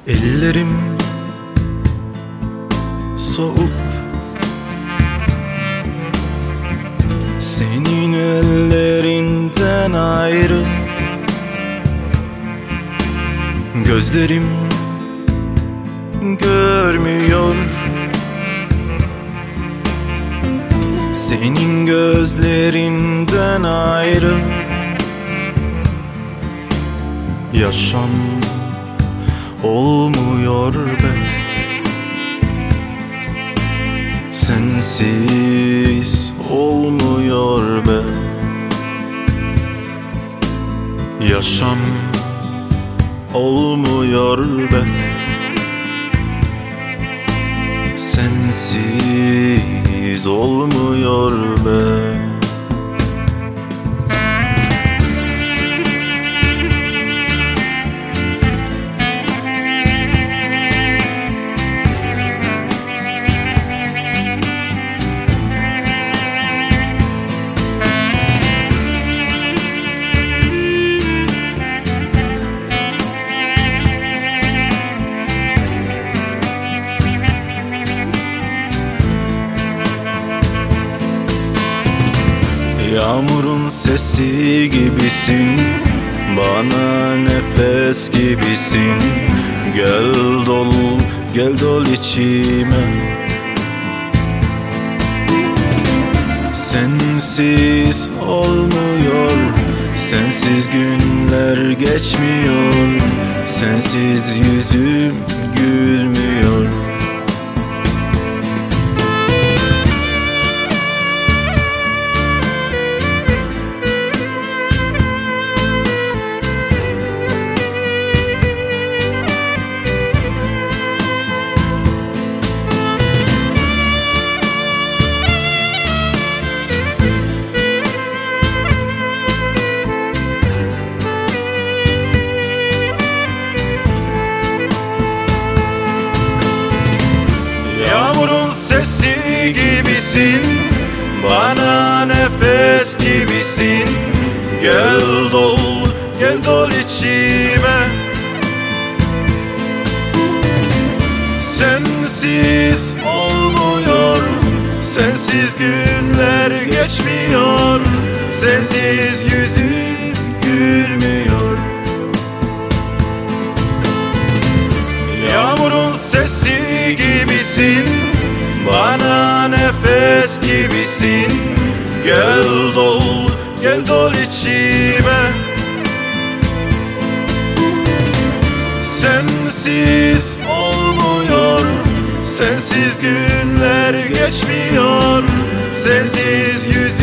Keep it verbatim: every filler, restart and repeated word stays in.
Ellerim soğuk, senin ellerinden ayrı. Gözlerim görmüyor, senin gözlerinden ayrı. Yaşam olmuyor be, sensiz olmuyor be. Yaşam olmuyor be, sensiz olmuyor be. Yağmurun sesi gibisin, bana nefes gibisin. Gel dol, gel dol içime. Sensiz olmuyor, sensiz günler geçmiyor, sensiz yüzüm gülmüyor. Yağmurun sesi gibisin, bana nefes gibisin. Gel dol, gel dol içime. Sensiz olmuyor, sensiz günler geçmiyor, sensiz yüzüm gülmüyor. Yağmurun sesi gibisin, bana nefes gibisin. Gel dol, gel dol içime. Sensiz olmuyor, sensiz günler geçmiyor, sensiz yüzüm